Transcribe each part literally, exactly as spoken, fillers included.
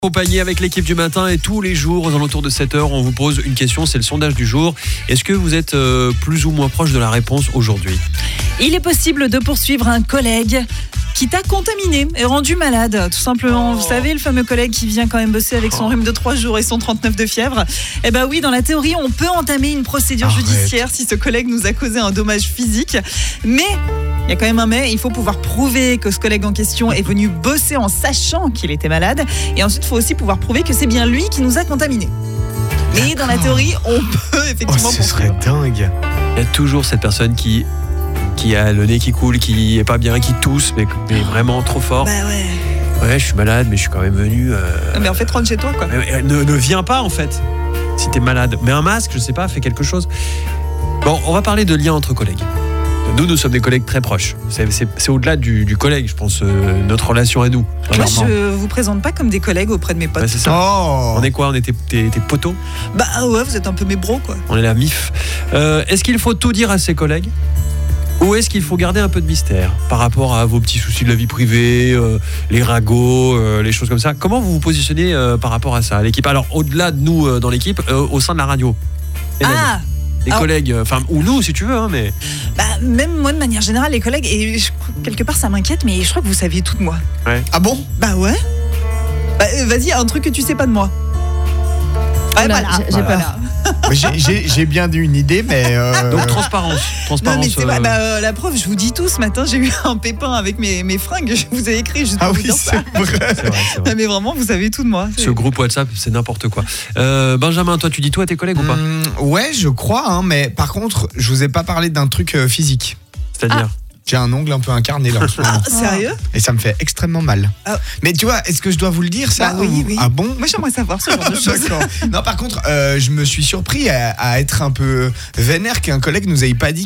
Accompagné avec l'équipe du matin et tous les jours aux alentours de sept heures, on vous pose une question, c'est le sondage du jour. Est-ce que vous êtes euh, plus ou moins proche de la réponse aujourd'hui ? Il est possible de poursuivre un collègue qui t'a contaminé et rendu malade, tout simplement. Oh. Vous savez, le fameux collègue qui vient quand même bosser avec son rhume de trois jours et son trente-neuf de fièvre. Eh ben oui, dans la théorie, on peut entamer une procédure Arrête. judiciaire si ce collègue nous a causé un dommage physique. Mais il y a quand même un mais, il faut pouvoir prouver que ce collègue en question est venu bosser en sachant qu'il était malade. Et ensuite, il faut aussi pouvoir prouver que c'est bien lui qui nous a contaminés. Et dans la théorie, on peut Oh, effectivement ce serait poursuivre. dingue. Il y a toujours cette personne qui, qui a le nez qui coule, qui est pas bien, qui tousse, mais, mais vraiment trop fort. Bah ouais. Ouais, je suis malade, mais je suis quand même venu. Euh... Mais en fait, rentre chez toi, quoi. Euh, Ne, ne viens pas en fait, si t'es malade. Mets un masque, je sais pas, fais quelque chose. Bon, on va parler de liens entre collègues. Nous, nous sommes des collègues très proches. C'est, c'est, c'est au-delà du, du collègue, je pense, euh, notre relation à nous. Moi, Clairement. je vous présente pas comme des collègues auprès de mes potes. Bah, c'est ça. Oh. On est quoi ? On est tes, tes, tes potos ? Bah ouais, vous êtes un peu mes bros, quoi. On est la M I F. Euh, est-ce qu'il faut tout dire à ses collègues ? Ou est-ce qu'il faut garder un peu de mystère par rapport à vos petits soucis de la vie privée, euh, les ragots, euh, les choses comme ça ? Comment vous vous positionnez euh, par rapport à ça, à l'équipe ? Alors, au-delà de nous euh, dans l'équipe, euh, au sein de la radio. Hélène, Ah les ah. collègues, enfin, ou nous si tu veux, hein, mais. Bah même moi, de manière générale, les collègues, et je- quelque part ça m'inquiète, mais je crois que vous saviez tout de moi. Ah bon ? Bah ouais. Bah euh, vas-y, un truc que tu sais pas de moi. Ouais, Oula, voilà. j'ai- j'ai voilà. peur. j'ai, j'ai, j'ai bien une idée, mais. euh, Donc, transparence. Non Transparence. mais c'est vrai, euh, bah, euh, la preuve, je vous dis tout, ce matin j'ai eu un pépin avec mes, mes fringues, je vous ai écrit juste pour Ah vous oui, dire c'est ça. vrai. c'est vrai, c'est vrai. Non mais vraiment, vous savez tout de moi. C'est- Ce groupe WhatsApp, c'est n'importe quoi. Euh, Benjamin, toi, tu dis tout à tes collègues ou pas ? Hum, ouais, je crois, hein, mais par contre, je vous ai pas parlé d'un truc euh, physique. C'est-à-dire J'ai un ongle un peu incarné là en ce moment. Ah, sérieux? Et ça me fait extrêmement mal. Ah. Mais tu vois, est-ce que je dois vous le dire ça Bah oui, ou- oui. Ah bon? Moi j'aimerais savoir ce genre de choses. D'accord. Non, par contre, euh, je me suis surpris à, à être un peu vénère qu'un collègue nous ait pas dit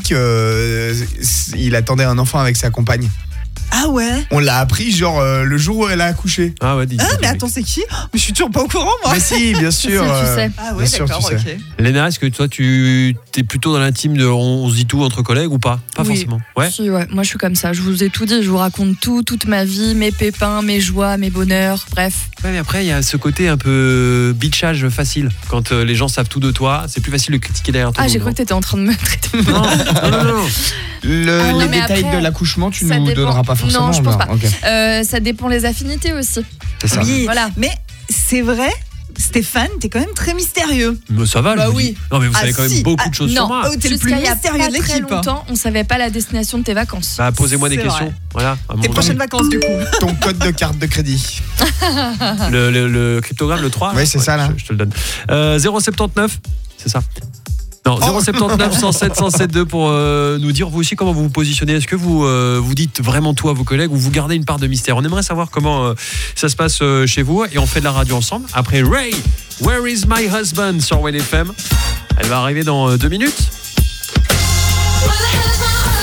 qu'il attendait un enfant avec sa compagne. Ah ouais? On l'a appris genre euh, le jour où elle a accouché. Ah ouais, dis. Ah dis, mais dis. attends, c'est qui? Mais je suis toujours pas au courant, moi. Mais si, bien sûr. Si, tu euh, sais. Ah ouais, bien sûr, d'accord, tu sais. ok. Léna, est-ce que toi, tu es plutôt dans l'intime de on, on se dit tout entre collègues ou pas ? Pas Oui. forcément. Ouais. Si, ouais. Moi, je suis comme ça. Je vous ai tout dit. Je vous raconte tout, toute ma vie, mes pépins, mes joies, mes bonheurs. Bref. Ouais, mais après, il y a ce côté un peu bitchage facile. Quand euh, les gens savent tout de toi, c'est plus facile de critiquer derrière ton Ah, dos, j'ai non cru que t'étais en train de me traiter de Non, non, non, non. Le- Ah ouais, les mais détails après, de l'accouchement, tu ça nous dépend. donneras pas forcément. Non, je pense pas. Ok. Euh, ça dépend les affinités aussi. C'est ça. Oui, Voilà. mais c'est vrai, Stéphane, t'es quand même très mystérieux. Mais ça va, Bah je vous oui. dis. Non, mais vous Ah, savez quand même si. beaucoup Ah, de choses non. sur moi. Oh, t'es le plus Jusqu'à il y a mystérieux pas de très l'équipe. hein. longtemps, on savait pas la destination de tes vacances. Bah, posez-moi des C'est questions. vrai. Voilà. à un Tes moment prochaines donné. vacances, du coup. Ton code de carte de crédit. Le, le, le cryptogramme, le trois. Ouais, c'est ça, là. Je, je te le donne. Euh, zéro soixante-dix-neuf, c'est ça. Non, zéro soixante-dix-neuf, cent sept, cent sept deux pour euh, nous dire vous aussi comment vous vous positionnez. Est-ce que vous euh, vous dites vraiment tout à vos collègues ou vous gardez une part de mystère ? On aimerait savoir comment euh, ça se passe euh, chez vous et on fait de la radio ensemble. Après Ray, Where is my husband sur W N F M. Elle va arriver dans euh, deux minutes.